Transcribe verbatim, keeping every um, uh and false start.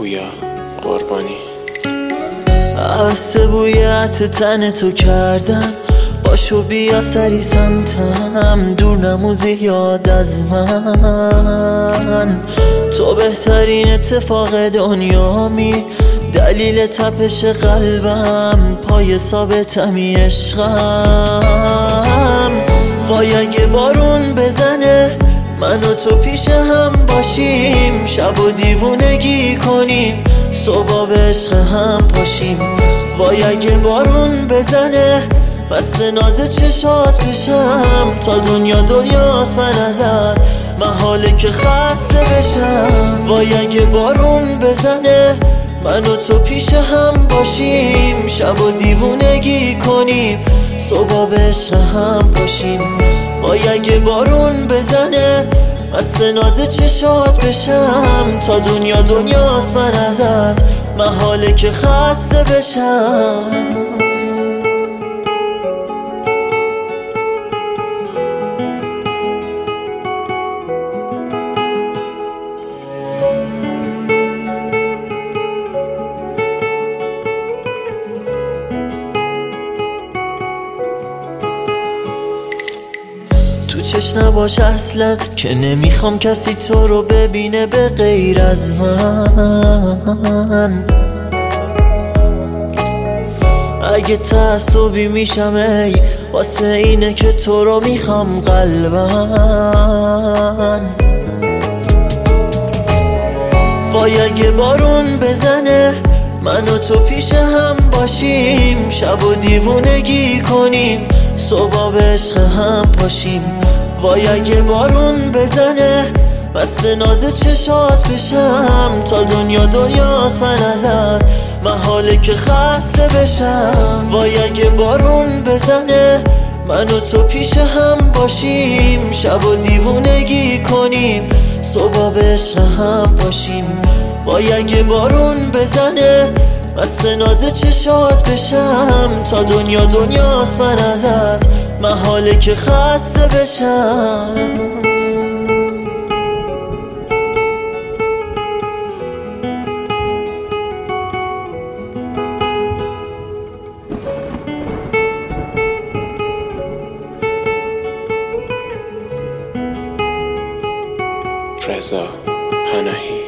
پویا قربانی. حس بوی عطر تن تو کردم، باشو بیا سری سمتم، دور نمو زیاد از من. تو بهترین اتفاق دنیامی، دلیل تپش قلبم، پای ثابتمی عشقم. وای اگه بارون بزنه من و تو پیش هم باشیم، شب و دیوونگی کنیم، صبح به عشق هم پاشیم. وای اگه بارون بزنه مست ناز چشات بشم، تا دنیا دنیاست من ازت، محاله که خسته بشم. وای اگه بارون بزنه من و تو پیش هم باشیم، شب و دیوونگی کنیم، صبح به عشق هم پاشیم. وای اگه بارون بزنه مست ناز چشات بشم، تا دنیا دنیاست من ازت، محاله که خسته بشم. تو چشم نباش اصلا که نمیخوام کسی تو رو ببینه به غیر از من. اگه تعصبی میشم ای واسه اینه که تو رو میخوام قلبن. وای اگه بارون بزنه من و تو پیش هم باشیم، شب و دیوونگی کنیم، صبح به عشق هم پاشیم. وای اگه بارون بزنه مست ناز چشات بشم، تا دنیا دنیاست من ازت، محاله که خسته بشم. وای اگه بارون بزنه من و تو پیش هم باشیم، شب و دیوونگی کنیم، صبح به عشق هم پاشیم. وای اگه بارون بزنه مست ناز چشات بشم، تا دنیا دنیاست من ازت، محاله که خسته بشم. رضا پناهی.